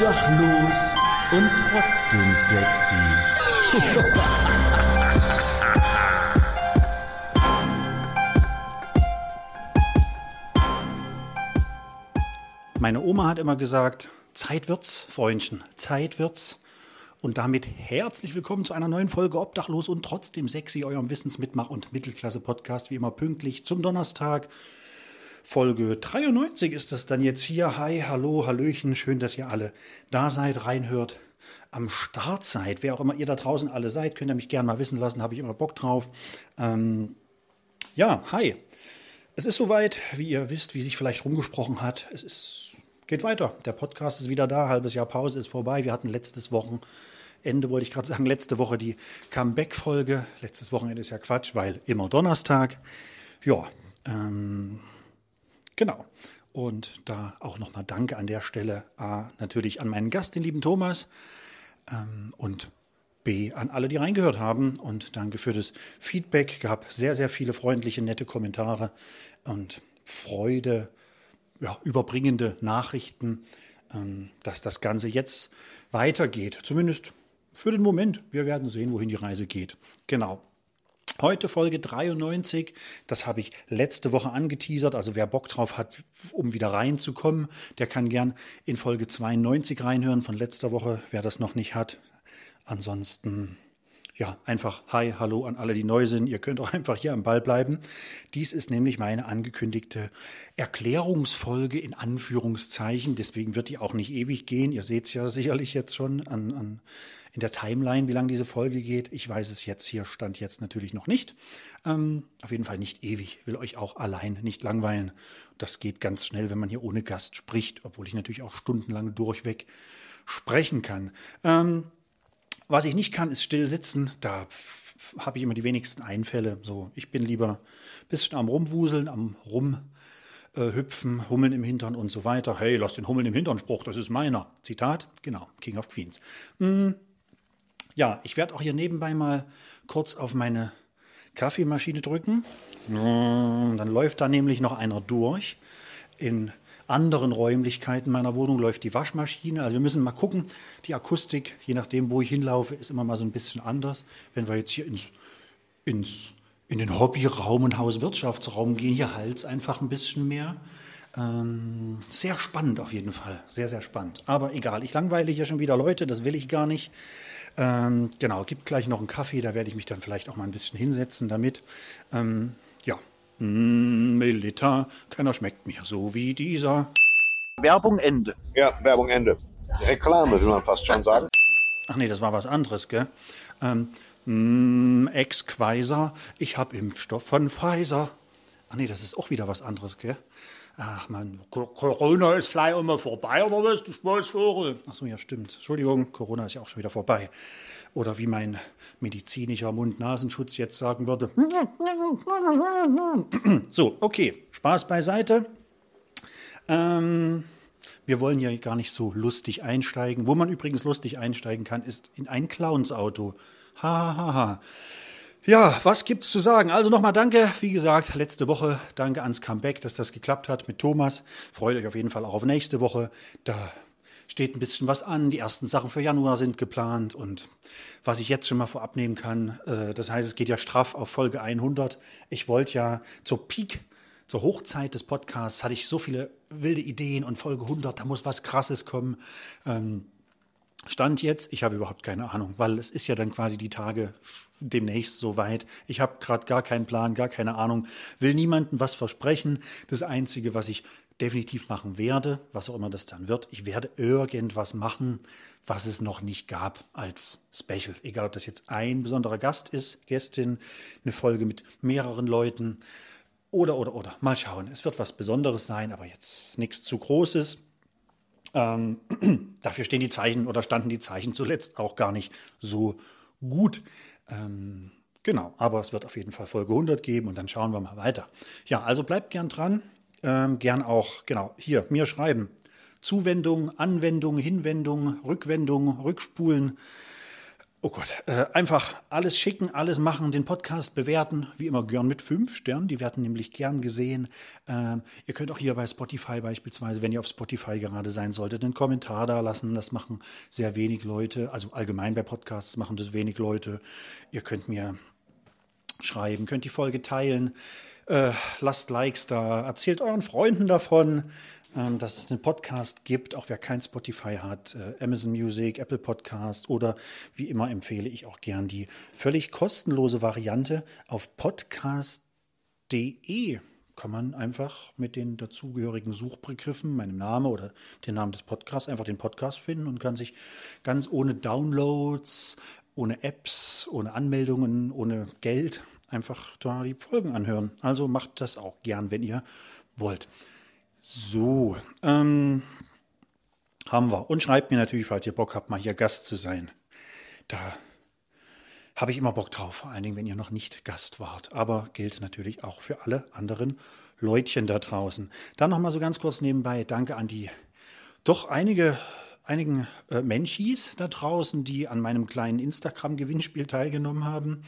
Obdachlos und trotzdem sexy. Meine Oma hat immer gesagt, Zeit wird's, Freundchen, Zeit wird's. Und damit herzlich willkommen zu einer neuen Folge Obdachlos und trotzdem sexy, eurem Wissensmitmach- und Mittelklasse-Podcast, wie immer pünktlich zum Donnerstag. Folge 93 ist das dann jetzt hier. Hi, hallo, hallöchen, schön, dass ihr alle da seid, reinhört, am Start seid. Wer auch immer ihr da draußen alle seid, könnt ihr mich gerne mal wissen lassen, habe ich immer Bock drauf. Ja, hi. Es ist soweit, wie ihr wisst, wie sich vielleicht rumgesprochen hat. Geht weiter. Der Podcast ist wieder da, halbes Jahr Pause ist vorbei. Wir hatten letzte Woche die Comeback-Folge. Letztes Wochenende ist ja Quatsch, weil immer Donnerstag. Ja, genau. Und da auch nochmal Danke an der Stelle. A, natürlich an meinen Gast, den lieben Thomas. Und B, an alle, die reingehört haben. Und danke für das Feedback. Gab sehr, sehr viele freundliche, nette Kommentare und Freude, ja, überbringende Nachrichten, dass das Ganze jetzt weitergeht. Zumindest für den Moment. Wir werden sehen, wohin die Reise geht. Genau. Heute Folge 93, das habe ich letzte Woche angeteasert, also wer Bock drauf hat, um wieder reinzukommen, der kann gern in Folge 92 reinhören von letzter Woche, wer das noch nicht hat. Ansonsten, ja, einfach Hi, Hallo an alle, die neu sind. Ihr könnt auch einfach hier am Ball bleiben. Dies ist nämlich meine angekündigte Erklärungsfolge in Anführungszeichen, deswegen wird die auch nicht ewig gehen. Ihr seht es ja sicherlich jetzt schon in der Timeline, wie lange diese Folge geht. Ich weiß es jetzt hier, stand jetzt natürlich noch nicht. Auf jeden Fall nicht ewig, will euch auch allein nicht langweilen. Das geht ganz schnell, wenn man hier ohne Gast spricht, obwohl ich natürlich auch stundenlang durchweg sprechen kann. Was ich nicht kann, ist still sitzen. Da habe ich immer die wenigsten Einfälle. So, ich bin lieber ein bisschen am Rumwuseln, am Rumhüpfen, Hummeln im Hintern und so weiter. Hey, lass den Hummeln im Hintern Spruch, das ist meiner. Zitat, genau, King of Queens. Ja, ich werde auch hier nebenbei mal kurz auf meine Kaffeemaschine drücken. Dann läuft da nämlich noch einer durch. In anderen Räumlichkeiten meiner Wohnung läuft die Waschmaschine. Also wir müssen mal gucken. Die Akustik, je nachdem, wo ich hinlaufe, ist immer mal so ein bisschen anders. Wenn wir jetzt hier in den Hobbyraum und Hauswirtschaftsraum gehen, hier halt's einfach ein bisschen mehr. Sehr spannend auf jeden Fall. Sehr, sehr spannend. Aber egal, ich langweile hier schon wieder Leute, das will ich gar nicht. Genau, gibt gleich noch einen Kaffee, da werde ich mich dann vielleicht auch mal ein bisschen hinsetzen damit. Ja, Milita, keiner schmeckt mir so wie dieser. Werbung Ende. Ja, Werbung Ende. Reklame, will man fast schon sagen. Ach nee, das war was anderes, gell? Ex-Quaiser, ich hab Impfstoff von Pfizer. Ach nee, das ist auch wieder was anderes, gell? Ach man, Corona ist vielleicht immer vorbei, oder was, du Schmalzvogel? Ach so, ja, stimmt. Entschuldigung, Corona ist ja auch schon wieder vorbei. Oder wie mein medizinischer Mund-Nasenschutz jetzt sagen würde. So, okay, Spaß beiseite. Wir wollen ja gar nicht so lustig einsteigen. Wo man übrigens lustig einsteigen kann, ist in ein Clownsauto. Ha, ha, ha. Ja, was gibt's zu sagen? Also nochmal danke, wie gesagt, letzte Woche, danke ans Comeback, dass das geklappt hat mit Thomas. Freut euch auf jeden Fall auch auf nächste Woche. Da steht ein bisschen was an, die ersten Sachen für Januar sind geplant und was ich jetzt schon mal vorab nehmen kann, das heißt, es geht ja straff auf Folge 100. Ich wollte ja zur Hochzeit des Podcasts, hatte ich so viele wilde Ideen und Folge 100, da muss was Krasses kommen. Stand jetzt, ich habe überhaupt keine Ahnung, weil es ist ja dann quasi die Tage demnächst soweit. Ich habe gerade gar keinen Plan, gar keine Ahnung, will niemandem was versprechen. Das Einzige, was ich definitiv machen werde, was auch immer das dann wird, ich werde irgendwas machen, was es noch nicht gab als Special. Egal, ob das jetzt ein besonderer Gast ist, Gästin, eine Folge mit mehreren Leuten oder. Mal schauen, es wird was Besonderes sein, aber jetzt nichts zu Großes. Dafür stehen die Zeichen oder standen die Zeichen zuletzt auch gar nicht so gut. Genau, aber es wird auf jeden Fall Folge 100 geben und dann schauen wir mal weiter. Ja, also bleibt gern dran. Gern auch, genau, hier mir schreiben. Zuwendung, Anwendung, Hinwendung, Rückwendung, Rückspulen. Oh Gott, einfach alles schicken, alles machen, den Podcast bewerten, wie immer gern mit 5 Sternen, die werden nämlich gern gesehen. Ihr könnt auch hier bei Spotify beispielsweise, wenn ihr auf Spotify gerade sein solltet, einen Kommentar da lassen, das machen sehr wenig Leute, also allgemein bei Podcasts machen das wenig Leute. Ihr könnt mir schreiben, könnt die Folge teilen, lasst Likes da, erzählt euren Freunden davon, dass es einen Podcast gibt, auch wer kein Spotify hat, Amazon Music, Apple Podcast oder wie immer empfehle ich auch gern die völlig kostenlose Variante auf podcast.de. Kann man einfach mit den dazugehörigen Suchbegriffen, meinem Namen oder den Namen des Podcasts, einfach den Podcast finden und kann sich ganz ohne Downloads, ohne Apps, ohne Anmeldungen, ohne Geld einfach da die Folgen anhören. Also macht das auch gern, wenn ihr wollt. So, haben wir. Und schreibt mir natürlich, falls ihr Bock habt, mal hier Gast zu sein. Da habe ich immer Bock drauf, vor allen Dingen, wenn ihr noch nicht Gast wart. Aber gilt natürlich auch für alle anderen Leutchen da draußen. Dann nochmal so ganz kurz nebenbei, danke an die doch einigen Menschis da draußen, die an meinem kleinen Instagram-Gewinnspiel teilgenommen haben.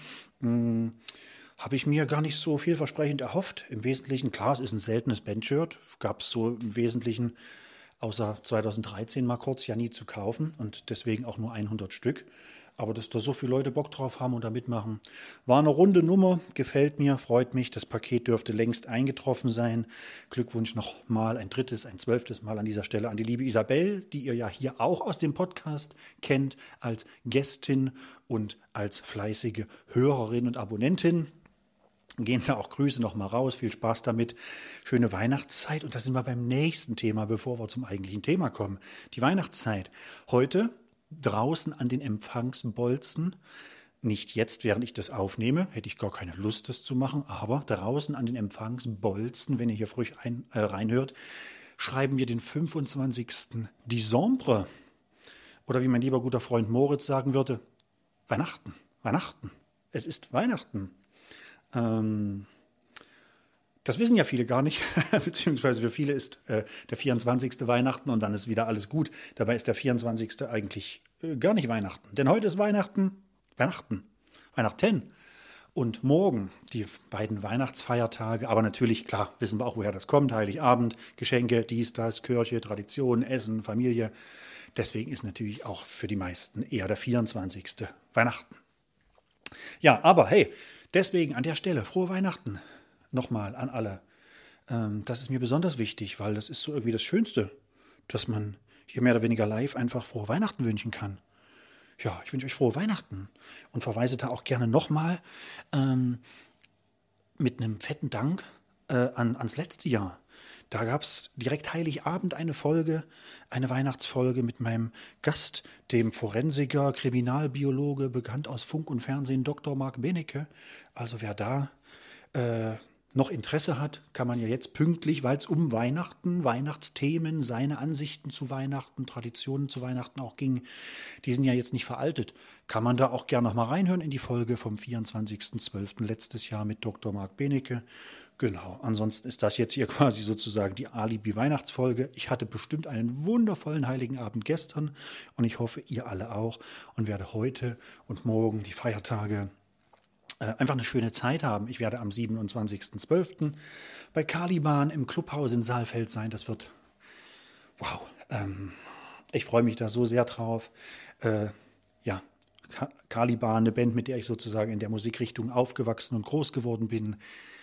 Habe ich mir gar nicht so vielversprechend erhofft. Im Wesentlichen, klar, es ist ein seltenes Bandshirt. Gab es so im Wesentlichen, außer 2013 mal kurz, ja nie zu kaufen und deswegen auch nur 100 Stück. Aber dass da so viele Leute Bock drauf haben und da mitmachen, war eine runde Nummer, gefällt mir, freut mich. Das Paket dürfte längst eingetroffen sein. Glückwunsch nochmal ein 3., ein 12. Mal an dieser Stelle an die liebe Isabel, die ihr ja hier auch aus dem Podcast kennt, als Gästin und als fleißige Hörerin und Abonnentin. Gehen da auch Grüße nochmal raus, viel Spaß damit, schöne Weihnachtszeit. Und da sind wir beim nächsten Thema, bevor wir zum eigentlichen Thema kommen. Die Weihnachtszeit. Heute draußen an den Empfangsbolzen, nicht jetzt, während ich das aufnehme, hätte ich gar keine Lust, das zu machen, aber draußen an den Empfangsbolzen, wenn ihr hier frisch reinhört, schreiben wir den 25. Dezember. Oder wie mein lieber guter Freund Moritz sagen würde, Weihnachten, Weihnachten. Es ist Weihnachten. Das wissen ja viele gar nicht, beziehungsweise für viele ist der 24. Weihnachten und dann ist wieder alles gut. Dabei ist der 24. eigentlich gar nicht Weihnachten. Denn heute ist Weihnachten. Und morgen die beiden Weihnachtsfeiertage. Aber natürlich, klar, wissen wir auch, woher das kommt. Heiligabend, Geschenke, dies, das, Kirche, Tradition, Essen, Familie. Deswegen ist natürlich auch für die meisten eher der 24. Weihnachten. Ja, aber hey, deswegen an der Stelle frohe Weihnachten nochmal an alle. Das ist mir besonders wichtig, weil das ist so irgendwie das Schönste, dass man hier mehr oder weniger live einfach frohe Weihnachten wünschen kann. Ja, ich wünsche euch frohe Weihnachten und verweise da auch gerne nochmal mit einem fetten Dank ans letzte Jahr. Da gab es direkt Heiligabend eine Folge, eine Weihnachtsfolge mit meinem Gast, dem Forensiker, Kriminalbiologe, bekannt aus Funk und Fernsehen, Dr. Marc Benecke. Also wer da noch Interesse hat, kann man ja jetzt pünktlich, weil es um Weihnachten, Weihnachtsthemen, seine Ansichten zu Weihnachten, Traditionen zu Weihnachten auch ging, die sind ja jetzt nicht veraltet. Kann man da auch gerne noch mal reinhören in die Folge vom 24.12. letztes Jahr mit Dr. Marc Benecke. Genau, ansonsten ist das jetzt hier quasi sozusagen die Alibi-Weihnachtsfolge. Ich hatte bestimmt einen wundervollen Heiligen Abend gestern und ich hoffe, ihr alle auch und werde heute und morgen die Feiertage einfach eine schöne Zeit haben. Ich werde am 27.12. bei Caliban im Clubhaus in Saalfeld sein. Das wird, wow, ich freue mich da so sehr drauf. Ja, Caliban, eine Band, mit der ich sozusagen in der Musikrichtung aufgewachsen und groß geworden bin.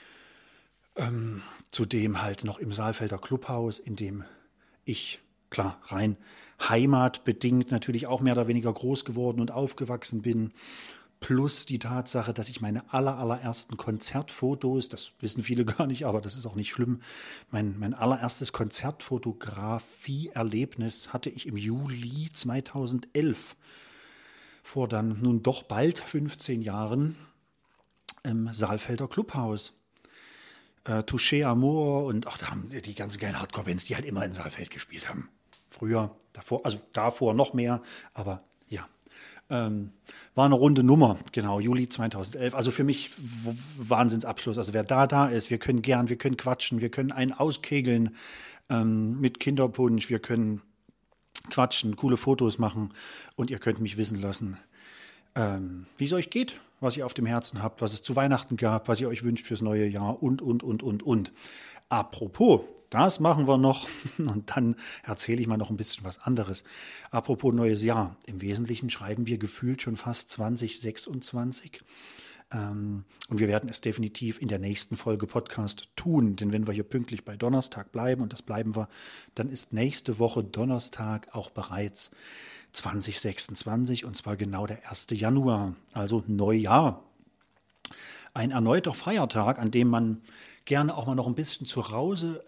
Zudem halt noch im Saalfelder Clubhaus, in dem ich, klar, rein heimatbedingt natürlich auch mehr oder weniger groß geworden und aufgewachsen bin. Plus die Tatsache, dass ich meine allerersten Konzertfotos, das wissen viele gar nicht, aber das ist auch nicht schlimm, mein allererstes Konzertfotografie-Erlebnis hatte ich im Juli 2011, vor dann nun doch bald 15 Jahren im Saalfelder Clubhaus. Touché Amour und auch da haben die ganzen geilen Hardcore-Bands, die halt immer in Saalfeld gespielt haben. Früher, davor noch mehr, aber ja. War eine runde Nummer, genau, Juli 2011. Also für mich Wahnsinnsabschluss. Also wer da ist, wir können quatschen, wir können einen auskegeln mit Kinderpunsch, wir können quatschen, coole Fotos machen und ihr könnt mich wissen lassen, wie es euch geht, was ihr auf dem Herzen habt, was es zu Weihnachten gab, was ihr euch wünscht fürs neue Jahr und. Apropos, das machen wir noch und dann erzähle ich mal noch ein bisschen was anderes. Apropos neues Jahr, im Wesentlichen schreiben wir gefühlt schon fast 2026. Und wir werden es definitiv in der nächsten Folge Podcast tun, denn wenn wir hier pünktlich bei Donnerstag bleiben, und das bleiben wir, dann ist nächste Woche Donnerstag auch bereits 2026 und zwar genau der 1. Januar, also Neujahr. Ein erneuter Feiertag, an dem man gerne auch mal noch ein bisschen zu Hause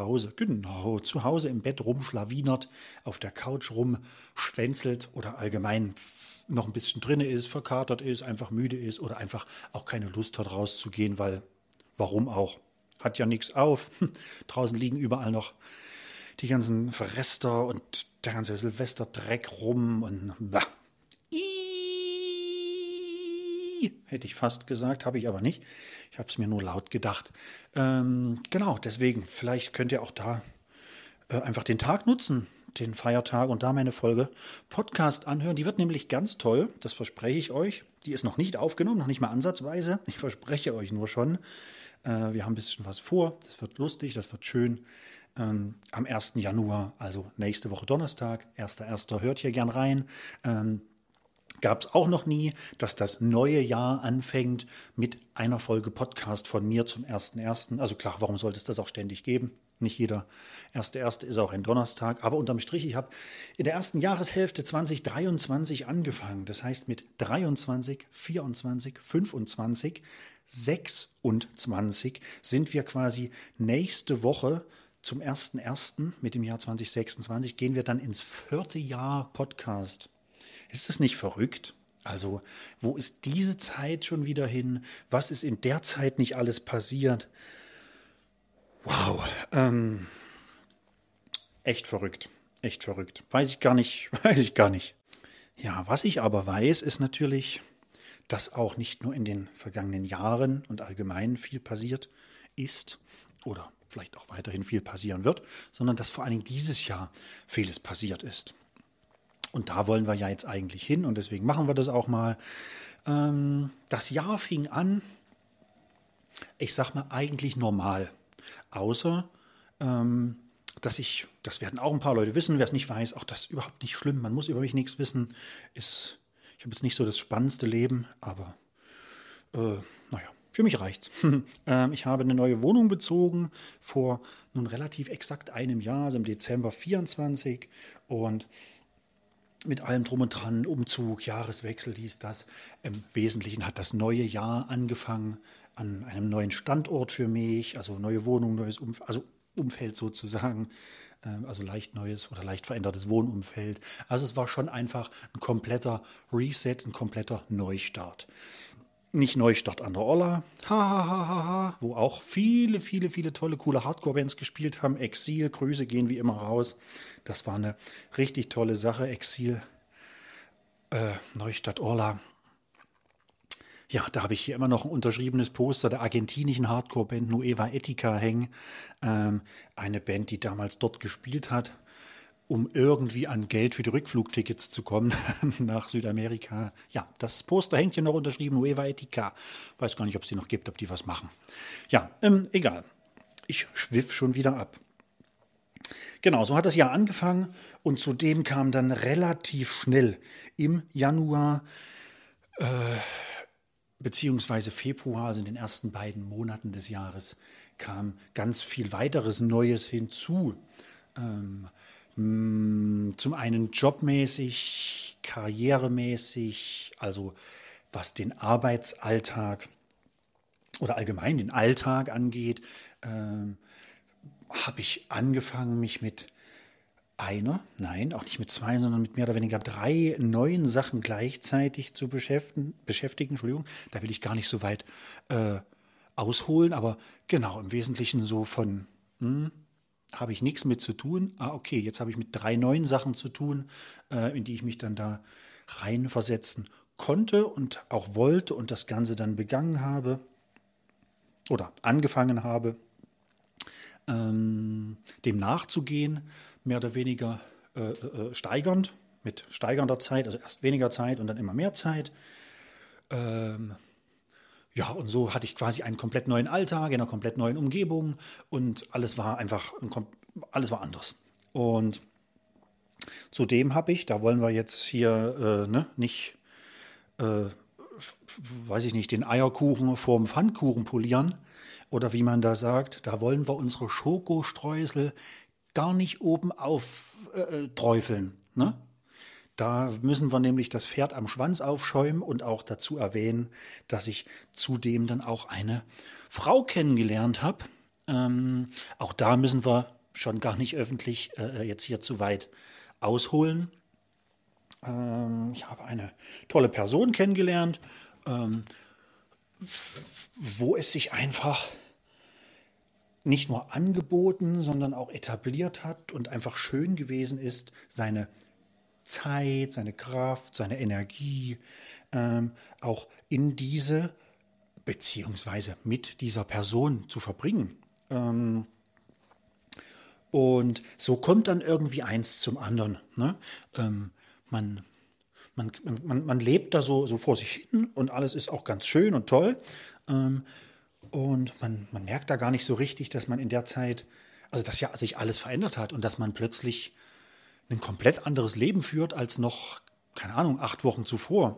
im Bett rumschlawinert, auf der Couch rumschwänzelt oder allgemein noch ein bisschen drinne ist, verkatert ist, einfach müde ist oder einfach auch keine Lust hat rauszugehen, weil warum auch? Hat ja nichts auf. Draußen liegen überall noch die ganzen Verrester und der ganze Silvesterdreck rum und hätte ich fast gesagt, habe ich aber nicht. Ich habe es mir nur laut gedacht. Genau, deswegen, vielleicht könnt ihr auch da einfach den Tag nutzen, den Feiertag und da meine Folge Podcast anhören. Die wird nämlich ganz toll, das verspreche ich euch. Die ist noch nicht aufgenommen, noch nicht mal ansatzweise. Ich verspreche euch nur schon. Wir haben ein bisschen was vor. Das wird lustig, das wird schön. Am 1. Januar, also nächste Woche Donnerstag, 1.1. hört hier gern rein. Gab es auch noch nie, dass das neue Jahr anfängt mit einer Folge Podcast von mir zum 1.1. Also klar, warum sollte es das auch ständig geben? Nicht jeder 1.1. ist auch ein Donnerstag. Aber unterm Strich, ich habe in der ersten Jahreshälfte 2023 angefangen. Das heißt mit 23, 24, 25, 26 sind wir quasi nächste Woche zum 1.1. mit dem Jahr 2026 gehen wir dann ins 4. Jahr Podcast. Ist das nicht verrückt? Also, wo ist diese Zeit schon wieder hin? Was ist in der Zeit nicht alles passiert? Wow, echt verrückt, echt verrückt. Weiß ich gar nicht. Ja, was ich aber weiß, ist natürlich, dass auch nicht nur in den vergangenen Jahren und allgemein viel passiert ist oder vielleicht auch weiterhin viel passieren wird, sondern dass vor allen Dingen dieses Jahr vieles passiert ist. Und da wollen wir ja jetzt eigentlich hin und deswegen machen wir das auch mal. Das Jahr fing an, ich sag mal eigentlich normal, außer das werden auch ein paar Leute wissen, wer es nicht weiß, auch das ist überhaupt nicht schlimm, man muss über mich nichts wissen. Ich habe jetzt nicht so das spannendste Leben, aber naja, für mich reicht's. Ich habe eine neue Wohnung bezogen vor nun relativ exakt einem Jahr, also im Dezember 24 und mit allem drum und dran, Umzug, Jahreswechsel, dies, das. Im Wesentlichen hat das neue Jahr angefangen an einem neuen Standort für mich, also neue Wohnung, neues Umfeld sozusagen, also leicht neues oder leicht verändertes Wohnumfeld. Also es war schon einfach ein kompletter Reset, ein kompletter Neustart. Nicht Neustart an der Olla, wo auch viele tolle, coole Hardcore-Bands gespielt haben. Exil, Grüße gehen wie immer raus. Das war eine richtig tolle Sache. Exil, Neustadt Orla. Ja, da habe ich hier immer noch ein unterschriebenes Poster der argentinischen Hardcore-Band Nueva Etica hängen. Eine Band, die damals dort gespielt hat, um irgendwie an Geld für die Rückflugtickets zu kommen nach Südamerika. Ja, das Poster hängt hier noch unterschrieben, Nueva Etica. Weiß gar nicht, ob es die noch gibt, ob die was machen. Ja, egal. Ich schwiff schon wieder ab. Genau, so hat das Jahr angefangen und zudem kam dann relativ schnell im Januar beziehungsweise Februar, also in den ersten beiden Monaten des Jahres, kam ganz viel weiteres Neues hinzu. Zum einen jobmäßig, karrieremäßig, also was den Arbeitsalltag oder allgemein den Alltag angeht, habe ich angefangen, mich mit auch nicht mit zwei, sondern mit mehr oder weniger 3 neuen Sachen gleichzeitig zu beschäftigen. Entschuldigung, da will ich gar nicht so weit ausholen, aber genau, im Wesentlichen so von habe ich nichts mit zu tun. Okay, jetzt habe ich mit 3 neuen Sachen zu tun, in die ich mich dann da reinversetzen konnte und auch wollte und das Ganze dann begangen habe oder angefangen habe, dem nachzugehen, mehr oder weniger steigernd, mit steigernder Zeit, also erst weniger Zeit und dann immer mehr Zeit. Ja, und so hatte ich quasi einen komplett neuen Alltag in einer komplett neuen Umgebung und alles war einfach, alles war anders. Und zudem habe ich, da wollen wir jetzt hier nicht, weiß ich nicht, den Eierkuchen vorm Pfannkuchen polieren oder wie man da sagt, da wollen wir unsere Schokostreusel gar nicht oben auf träufeln, ne? Da müssen wir nämlich das Pferd am Schwanz aufschäumen und auch dazu erwähnen, dass ich zudem dann auch eine Frau kennengelernt habe. Auch da müssen wir schon gar nicht öffentlich jetzt hier zu weit ausholen. Ich habe eine tolle Person kennengelernt, wo es sich einfach nicht nur angeboten, sondern auch etabliert hat und einfach schön gewesen ist, seine Zeit, seine Kraft, seine Energie auch in diese beziehungsweise mit dieser Person zu verbringen. Und so kommt dann irgendwie eins zum anderen. Ne? Man lebt da so vor sich hin und alles ist auch ganz schön und toll. Und man merkt da gar nicht so richtig, dass man in der Zeit, also dass ja sich alles verändert hat und dass man plötzlich ein komplett anderes Leben führt als noch, keine Ahnung, 8 Wochen zuvor.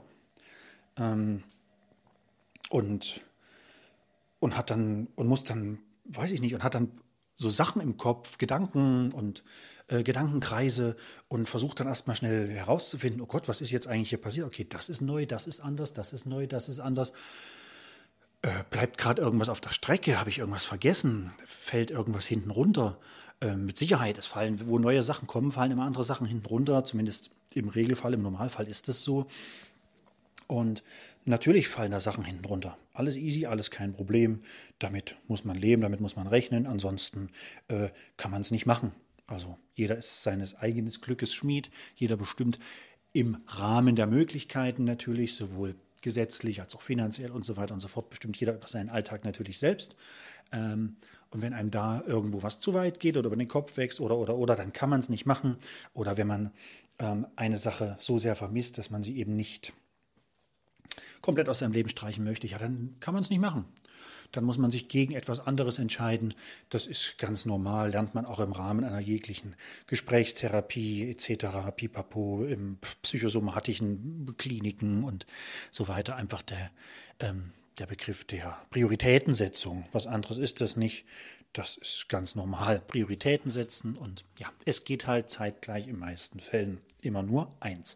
Und hat dann, und muss dann, weiß ich nicht, und hat dann so Sachen im Kopf, Gedanken und Gedankenkreise und versucht dann erstmal schnell herauszufinden, oh Gott, was ist jetzt eigentlich hier passiert? Okay, das ist neu, das ist anders, das ist neu, das ist anders. Bleibt gerade irgendwas auf der Strecke? Habe ich irgendwas vergessen? Fällt irgendwas hinten runter? Mit Sicherheit, wo neue Sachen kommen, fallen immer andere Sachen hinten runter, zumindest im Regelfall, im Normalfall ist es so. Und natürlich fallen da Sachen hinten runter. Alles easy, alles kein Problem. Damit muss man leben, damit muss man rechnen. Ansonsten kann man es nicht machen. Also jeder ist seines eigenen Glückes Schmied. Jeder bestimmt im Rahmen der Möglichkeiten natürlich, sowohl gesetzlich als auch finanziell und so weiter und so fort, bestimmt jeder über seinen Alltag natürlich selbst. Und wenn einem da irgendwo was zu weit geht oder über den Kopf wächst oder, dann kann man es nicht machen. Oder wenn man eine Sache so sehr vermisst, dass man sie eben nicht komplett aus seinem Leben streichen möchte, ja, dann kann man es nicht machen. Dann muss man sich gegen etwas anderes entscheiden. Das ist ganz normal, lernt man auch im Rahmen einer jeglichen Gesprächstherapie etc., pipapo, im psychosomatischen Kliniken und so weiter. Einfach der Begriff der Prioritätensetzung. Was anderes ist das nicht. Das ist ganz normal. Prioritäten setzen und ja, es geht halt zeitgleich in meisten Fällen immer nur eins.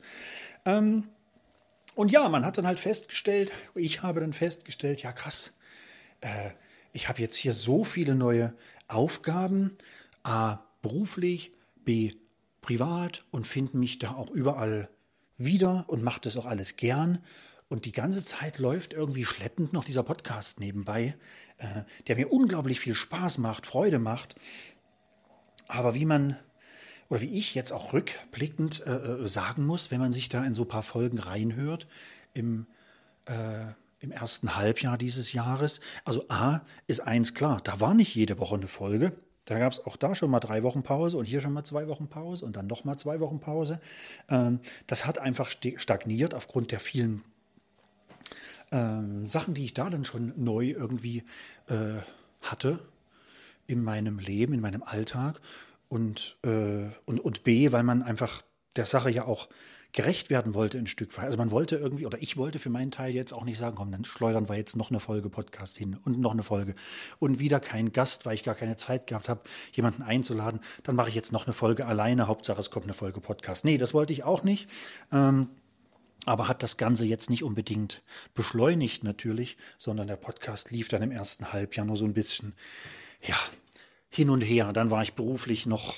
Und ja, man hat dann halt festgestellt, ich habe dann festgestellt, ja krass, ich habe jetzt hier so viele neue Aufgaben, A, beruflich, B, privat und finde mich da auch überall wieder und mache das auch alles gern. Und die ganze Zeit läuft irgendwie schleppend noch dieser Podcast nebenbei, der mir unglaublich viel Spaß macht, Freude macht. Aber wie ich jetzt auch rückblickend sagen muss, wenn man sich da in so ein paar Folgen reinhört, im ersten Halbjahr dieses Jahres. Also A, ist eins klar, da war nicht jede Woche eine Folge. Da gab es auch da schon mal 3 Wochen Pause und hier schon mal 2 Wochen Pause und dann nochmal 2 Wochen Pause. Das hat einfach stagniert aufgrund der vielen Sachen, die ich da dann schon neu irgendwie hatte in meinem Leben, in meinem Alltag. Und B, weil man einfach der Sache ja auch gerecht werden wollte ein Stück weit. Also man wollte irgendwie, oder ich wollte für meinen Teil jetzt auch nicht sagen, komm, dann schleudern wir jetzt noch eine Folge Podcast hin und noch eine Folge. Und wieder kein Gast, weil ich gar keine Zeit gehabt habe, jemanden einzuladen. Dann mache ich jetzt noch eine Folge alleine, Hauptsache es kommt eine Folge Podcast. Nee, das wollte ich auch nicht. Aber hat das Ganze jetzt nicht unbedingt beschleunigt natürlich, sondern der Podcast lief dann im ersten Halbjahr nur so ein bisschen, ja, hin und her. Dann war ich beruflich noch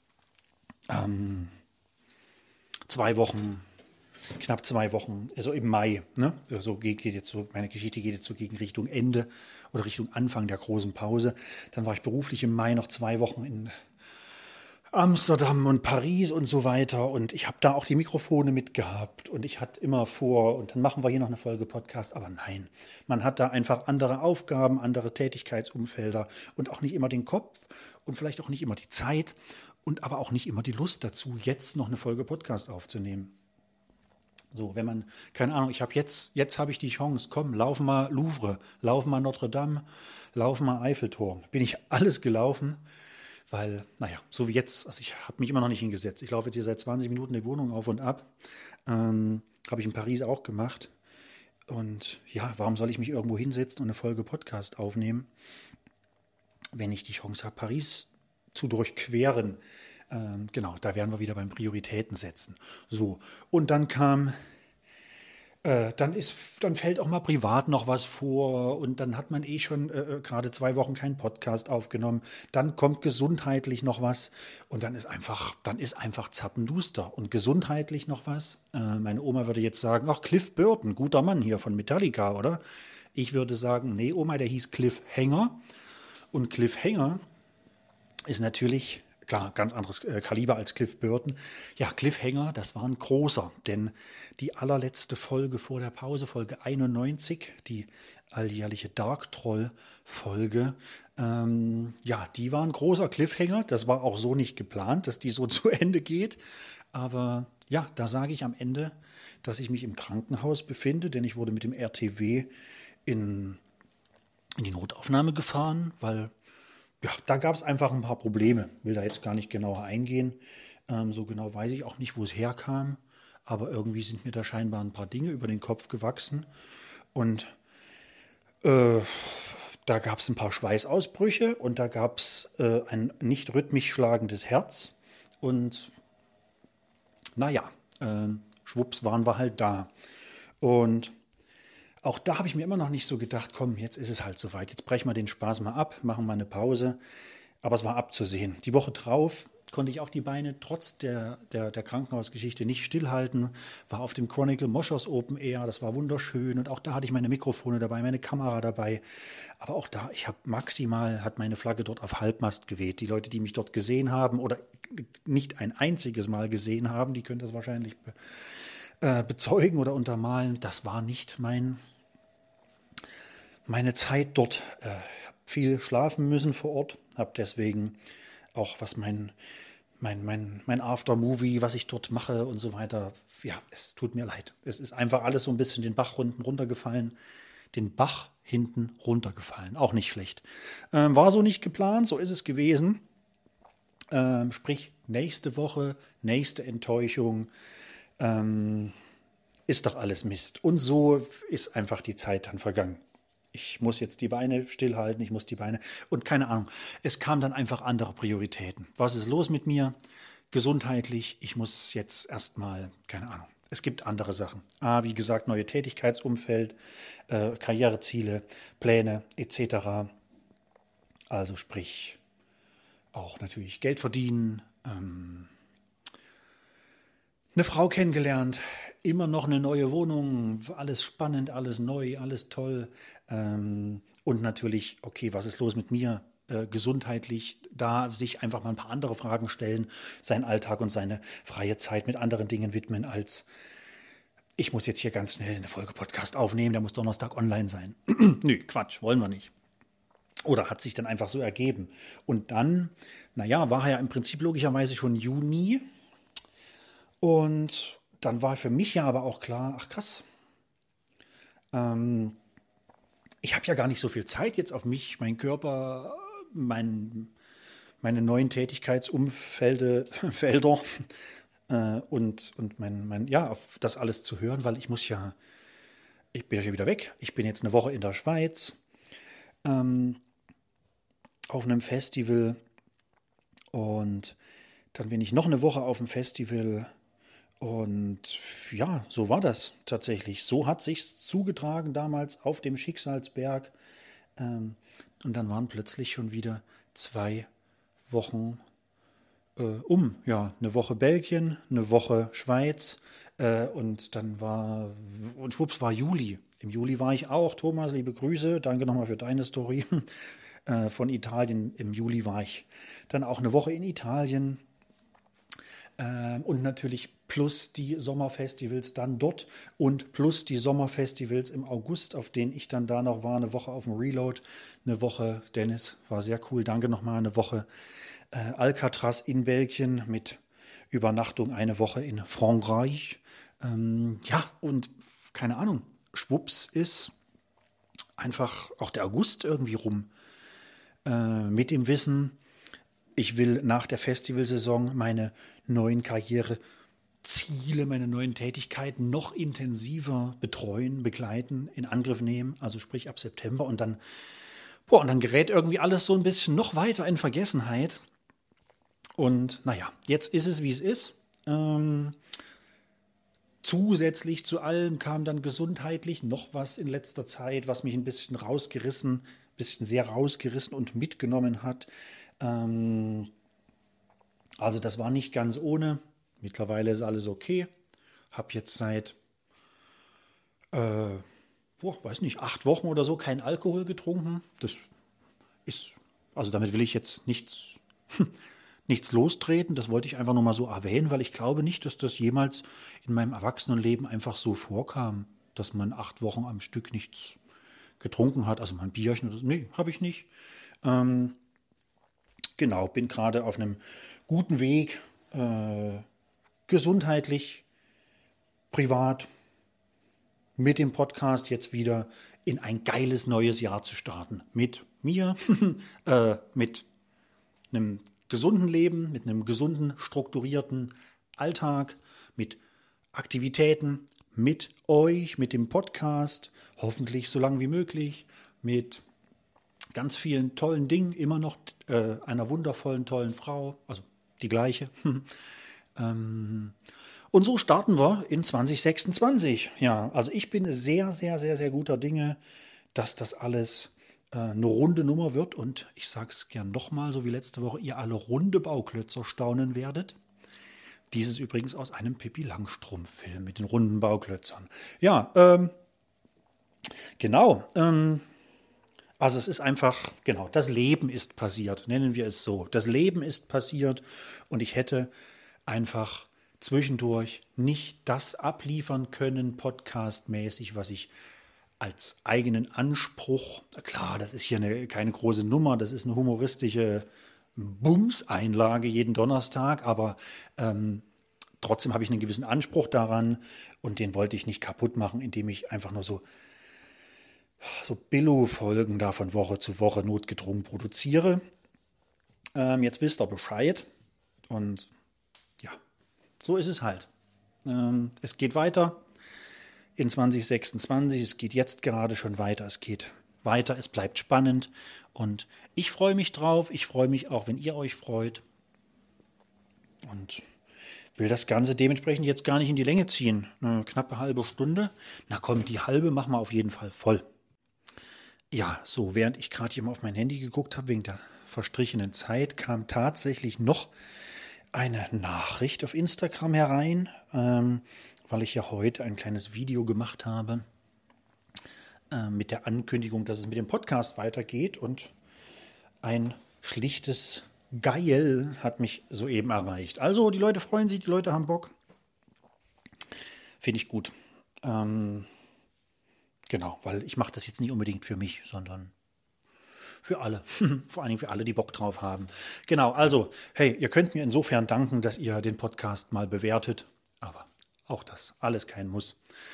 2 Wochen, knapp 2 Wochen, also im Mai, ne? So geht jetzt so, meine Geschichte geht jetzt so gegen Richtung Ende oder Richtung Anfang der großen Pause. Dann war ich beruflich im Mai noch 2 Wochen in Amsterdam und Paris und so weiter und ich habe da auch die Mikrofone mitgehabt und ich hatte immer vor, und dann machen wir hier noch eine Folge Podcast, aber nein, man hat da einfach andere Aufgaben, andere Tätigkeitsumfelder und auch nicht immer den Kopf und vielleicht auch nicht immer die Zeit und aber auch nicht immer die Lust dazu, jetzt noch eine Folge Podcast aufzunehmen. So, wenn man, keine Ahnung, jetzt habe ich die Chance, komm, lauf mal Louvre, lauf mal Notre Dame, lauf mal Eiffelturm. Bin ich alles gelaufen, weil, naja, so wie jetzt, also ich habe mich immer noch nicht hingesetzt. Ich laufe jetzt hier seit 20 Minuten die Wohnung auf und ab. Habe ich in Paris auch gemacht. Und ja, warum soll ich mich irgendwo hinsetzen und eine Folge Podcast aufnehmen, wenn ich die Chance habe, Paris zu durchqueren? Genau, da wären wir wieder beim Prioritäten setzen. So, und dann dann fällt auch mal privat noch was vor und dann hat man schon gerade 2 Wochen keinen Podcast aufgenommen. Dann kommt gesundheitlich noch was und dann ist einfach zappenduster. Und gesundheitlich noch was. Meine Oma würde jetzt sagen, ach, Cliff Burton, guter Mann hier von Metallica, oder? Ich würde sagen, nee, Oma, der hieß Cliffhanger. Und Cliffhanger ist natürlich, klar, ganz anderes Kaliber als Cliff Burton. Ja, Cliffhanger, das war ein großer, denn die allerletzte Folge vor der Pause, Folge 91, die alljährliche Dark Troll-Folge, die war ein großer Cliffhanger. Das war auch so nicht geplant, dass die so zu Ende geht. Aber ja, da sage ich am Ende, dass ich mich im Krankenhaus befinde, denn ich wurde mit dem RTW in die Notaufnahme gefahren, weil ja, da gab es einfach ein paar Probleme. Will da jetzt gar nicht genauer eingehen. So genau weiß ich auch nicht, wo es herkam. Aber irgendwie sind mir da scheinbar ein paar Dinge über den Kopf gewachsen. Und da gab es ein paar Schweißausbrüche und da gab es ein nicht rhythmisch schlagendes Herz. Und naja, schwupps waren wir halt da. Und auch da habe ich mir immer noch nicht so gedacht, komm, jetzt ist es halt soweit. Jetzt brechen wir den Spaß mal ab, machen mal eine Pause. Aber es war abzusehen. Die Woche drauf konnte ich auch die Beine trotz der Krankenhausgeschichte nicht stillhalten. War auf dem Chronicle Moschus Open Air, das war wunderschön. Und auch da hatte ich meine Mikrofone dabei, meine Kamera dabei. Aber auch da, hat meine Flagge dort auf Halbmast geweht. Die Leute, die mich dort gesehen haben oder nicht ein einziges Mal gesehen haben, die können das wahrscheinlich bezeugen oder untermalen. Das war nicht meine Zeit dort. Ich habe viel schlafen müssen vor Ort, habe deswegen auch was mein Aftermovie, was ich dort mache und so weiter. Ja, es tut mir leid. Es ist einfach alles so ein bisschen den Bach hinten runtergefallen. Auch nicht schlecht. War so nicht geplant, so ist es gewesen. Sprich, nächste Woche, nächste Enttäuschung. Ist doch alles Mist. Und so ist einfach die Zeit dann vergangen. Ich muss jetzt die Beine stillhalten, und keine Ahnung. Es kamen dann einfach andere Prioritäten. Was ist los mit mir? Gesundheitlich, ich muss jetzt erstmal, keine Ahnung. Es gibt andere Sachen. Wie gesagt, neue Tätigkeitsumfeld, Karriereziele, Pläne etc. Also sprich, auch natürlich Geld verdienen, eine Frau kennengelernt, immer noch eine neue Wohnung, alles spannend, alles neu, alles toll. Und natürlich, okay, was ist los mit mir? Gesundheitlich, da sich einfach mal ein paar andere Fragen stellen, seinen Alltag und seine freie Zeit mit anderen Dingen widmen, als ich muss jetzt hier ganz schnell eine Folge Podcast aufnehmen, der muss Donnerstag online sein. Nö, Quatsch, wollen wir nicht. Oder hat sich dann einfach so ergeben. Und dann, war ja im Prinzip logischerweise schon Juni. Und dann war für mich ja aber auch klar, ach krass, ich habe ja gar nicht so viel Zeit jetzt auf mich, meinen Körper, meine neuen Tätigkeitsfelder und auf das alles zu hören, weil ich bin ja wieder weg. Ich bin jetzt eine Woche in der Schweiz auf einem Festival und dann bin ich noch eine Woche auf dem Festival. Und ja, so war das tatsächlich. So hat sich's zugetragen damals auf dem Schicksalsberg. Und dann waren plötzlich schon wieder 2 Wochen eine Woche Belgien, eine Woche Schweiz. Und schwupps war Juli. Im Juli war ich auch. Thomas, liebe Grüße. Danke nochmal für deine Story von Italien. Im Juli war ich dann auch eine Woche in Italien. Und natürlich plus die Sommerfestivals dann dort und plus die Sommerfestivals im August, auf denen ich dann da noch war, eine Woche auf dem Reload, eine Woche, Dennis, war sehr cool, danke nochmal, eine Woche Alcatraz in Belgien mit Übernachtung eine Woche in Frankreich. Ja, und keine Ahnung, schwupps ist einfach auch der August irgendwie rum. Mit dem Wissen, ich will nach der Festivalsaison meine neuen Karriereziele, meine neuen Tätigkeiten noch intensiver betreuen, begleiten, in Angriff nehmen, also sprich ab September. Und dann gerät irgendwie alles so ein bisschen noch weiter in Vergessenheit. Und naja, jetzt ist es, wie es ist. Zusätzlich zu allem kam dann gesundheitlich noch was in letzter Zeit, was mich ein bisschen sehr rausgerissen und mitgenommen hat. Also das war nicht ganz ohne. Mittlerweile ist alles okay. Habe jetzt seit, weiß nicht, 8 Wochen oder so keinen Alkohol getrunken. Das ist, also damit will ich jetzt nichts lostreten. Das wollte ich einfach nur mal so erwähnen, weil ich glaube nicht, dass das jemals in meinem Erwachsenenleben einfach so vorkam, dass man 8 Wochen am Stück nichts getrunken hat. Also mal ein Bierchen oder so. Nee, habe ich nicht. Genau, bin gerade auf einem guten Weg, gesundheitlich, privat, mit dem Podcast jetzt wieder in ein geiles neues Jahr zu starten. Mit mir, mit einem gesunden Leben, mit einem gesunden, strukturierten Alltag, mit Aktivitäten, mit euch, mit dem Podcast, hoffentlich so lange wie möglich, mit ganz vielen tollen Dingen, immer noch einer wundervollen, tollen Frau, also die gleiche. Und so starten wir in 2026. Ja, also ich bin sehr, sehr, sehr, sehr guter Dinge, dass das alles eine runde Nummer wird. Und ich sage es gern nochmal, so wie letzte Woche, ihr alle runde Bauklötzer staunen werdet. Dieses übrigens aus einem Pippi Langstrumpf-Film mit den runden Bauklötzern. Ja, genau. Also es ist einfach, genau, das Leben ist passiert, nennen wir es so. Das Leben ist passiert und ich hätte einfach zwischendurch nicht das abliefern können, podcastmäßig, was ich als eigenen Anspruch, klar, das ist hier keine große Nummer, das ist eine humoristische Bums-Einlage jeden Donnerstag, aber trotzdem habe ich einen gewissen Anspruch daran und den wollte ich nicht kaputt machen, indem ich einfach nur so Billo-Folgen da von Woche zu Woche notgedrungen produziere. Jetzt wisst ihr Bescheid und ja, so ist es halt. Es geht weiter in 2026, es geht jetzt gerade schon weiter, es geht weiter, es bleibt spannend und ich freue mich drauf, ich freue mich auch, wenn ihr euch freut und will das Ganze dementsprechend jetzt gar nicht in die Länge ziehen. Eine knappe halbe Stunde, na komm, die halbe machen wir auf jeden Fall voll. Ja, so, während ich gerade hier mal auf mein Handy geguckt habe, wegen der verstrichenen Zeit, kam tatsächlich noch eine Nachricht auf Instagram herein, weil ich ja heute ein kleines Video gemacht habe mit der Ankündigung, dass es mit dem Podcast weitergeht und ein schlichtes Geil hat mich soeben erreicht. Also die Leute freuen sich, die Leute haben Bock. Finde ich gut. Genau, weil ich mache das jetzt nicht unbedingt für mich, sondern für alle. Vor allen Dingen für alle, die Bock drauf haben. Genau, also, hey, ihr könnt mir insofern danken, dass ihr den Podcast mal bewertet. Aber auch das, alles kein Muss.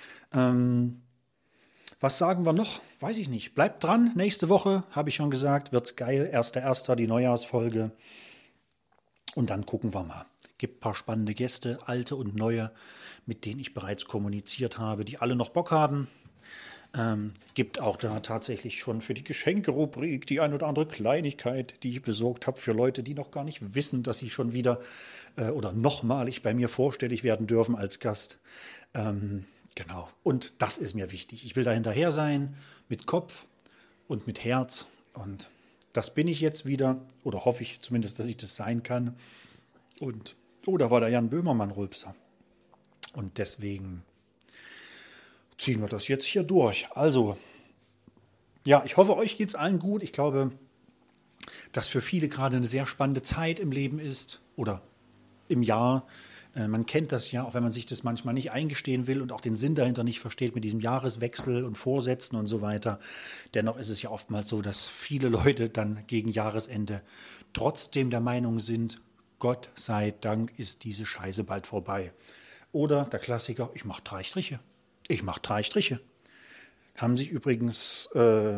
Was sagen wir noch? Weiß ich nicht. Bleibt dran. Nächste Woche, habe ich schon gesagt, wird's geil. 1.1. die Neujahrsfolge. Und dann gucken wir mal. Gibt ein paar spannende Gäste, alte und neue, mit denen ich bereits kommuniziert habe, die alle noch Bock haben. Gibt auch da tatsächlich schon für die Geschenkerubrik die ein oder andere Kleinigkeit, die ich besorgt habe für Leute, die noch gar nicht wissen, dass sie schon wieder oder nochmalig bei mir vorstellig werden dürfen als Gast. Genau. Und das ist mir wichtig. Ich will da hinterher sein, mit Kopf und mit Herz. Und das bin ich jetzt wieder. Oder hoffe ich zumindest, dass ich das sein kann. Und, da war der Jan Böhmermann-Rülpser. Und deswegen ziehen wir das jetzt hier durch. Also, ja, ich hoffe, euch geht es allen gut. Ich glaube, dass für viele gerade eine sehr spannende Zeit im Leben ist oder im Jahr. Man kennt das ja, auch wenn man sich das manchmal nicht eingestehen will und auch den Sinn dahinter nicht versteht mit diesem Jahreswechsel und Vorsätzen und so weiter. Dennoch ist es ja oftmals so, dass viele Leute dann gegen Jahresende trotzdem der Meinung sind, Gott sei Dank ist diese Scheiße bald vorbei. Oder der Klassiker, ich mache 3 Striche. Ich mache 3 Striche. Haben sich übrigens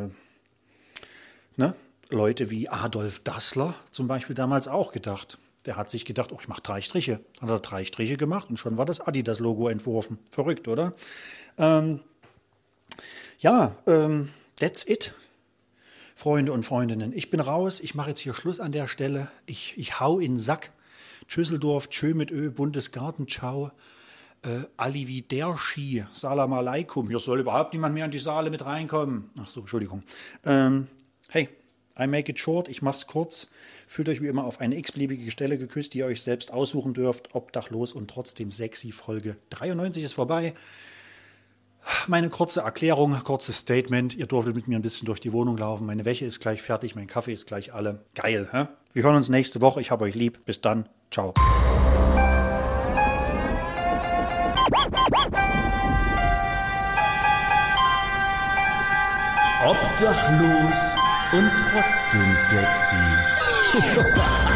Leute wie Adolf Dassler zum Beispiel damals auch gedacht. Der hat sich gedacht, ich mache 3 Striche. Hat er 3 Striche gemacht und schon war das Adidas-Logo entworfen. Verrückt, oder? That's it. Freunde und Freundinnen, ich bin raus. Ich mache jetzt hier Schluss an der Stelle. Ich hau in den Sack. Tschüsseldorf, tschö mit Ö, Bundesgarten, ciao. Alividerci, Salam Aleikum. Hier soll überhaupt niemand mehr in die Saale mit reinkommen. Ach so, Entschuldigung. Hey, I make it short, ich mach's kurz. Fühlt euch wie immer auf eine x-beliebige Stelle geküsst, die ihr euch selbst aussuchen dürft. Obdachlos und trotzdem sexy. Folge 93 ist vorbei. Meine kurze Erklärung, kurzes Statement. Ihr durftet mit mir ein bisschen durch die Wohnung laufen. Meine Wäsche ist gleich fertig, mein Kaffee ist gleich alle. Geil, hä? Wir hören uns nächste Woche. Ich hab euch lieb. Bis dann. Ciao. Obdachlos und trotzdem sexy.